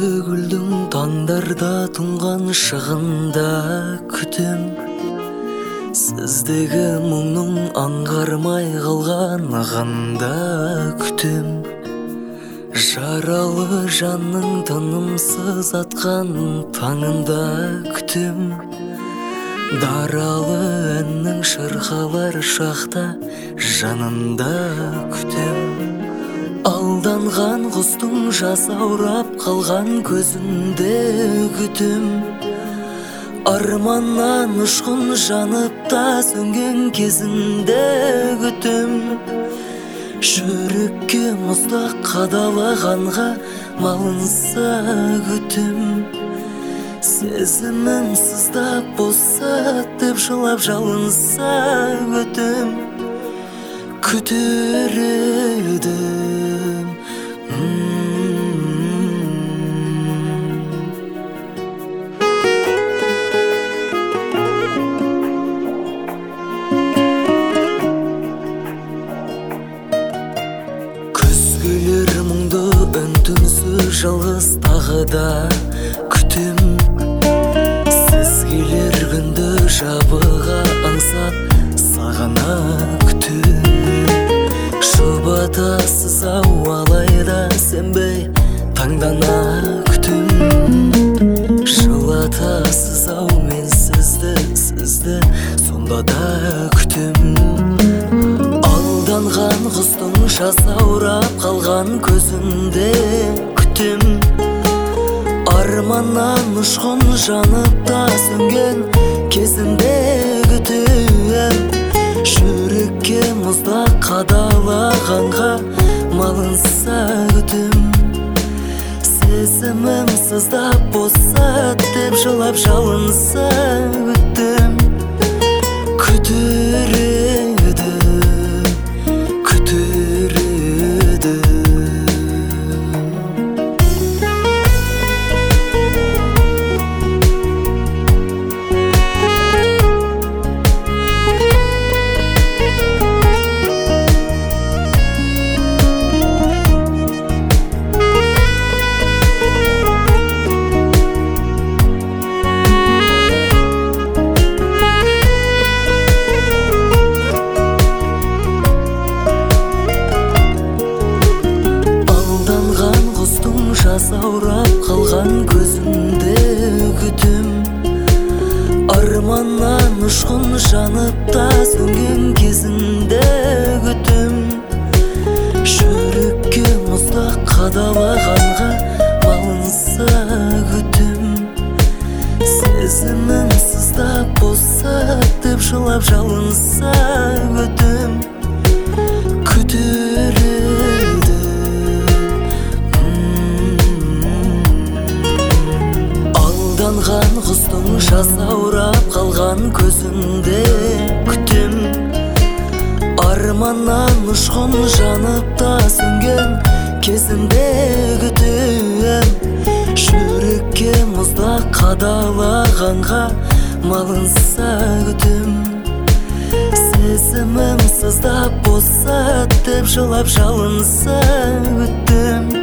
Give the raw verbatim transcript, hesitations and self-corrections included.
төгілдің таңдарда тұнған шығында күтім. Сіздегі мұңның аңғармай қалған ағында күтім. Жаралы жанның тынымсыз атқан таңында күтім. Даралы әннің шырқалар шақта жанында күтім. Алданған құстың жасаурап қалған көзінде күтім. Арманнан ұшқын жанып та сөнген кезінде күтім. Жүрекке мұздақ қадалағанға малынса күтім. Сезімім сыздап босат деп жылап жалынса күтім. Күтер едім. Күз келер мұңды үн-түнсіз жалғыз тағы да күтім. Сіз келер күнді жабыға аңсап сағына күтім. Жұбатасыз ау алайда сенбей таңдана күтім. Жылатасыз ау мен сізді, сізді сонда да күтім. Алданған құстың жасаурап қалған көзінде күтім. Арманнан ұшқын жанып та сөнген кезінде күтім. Жүрекке мұздақ қадалағанға малынса күтім. Сезімім сыздап босат деп жылап жалынса күтім. Күтер едім, күтер едім. Жасаурап қалған көзінде күтім. Арманнан ұшқын жанып та сөнген кезінде күтім. Жүрекке мұздақ қадалағанға малынса күтім. Сезімім сыздап босат деп жылап жалынса күтім. Күтер құстың жасаурап қалған көзінде күтім. Арманнан ұшқын жанып та сөнген кезінде күтім. Жүрекке мұздақ қадалағанға малынса күтім. Сезімім сыздап босат деп жылап жалынса күтім.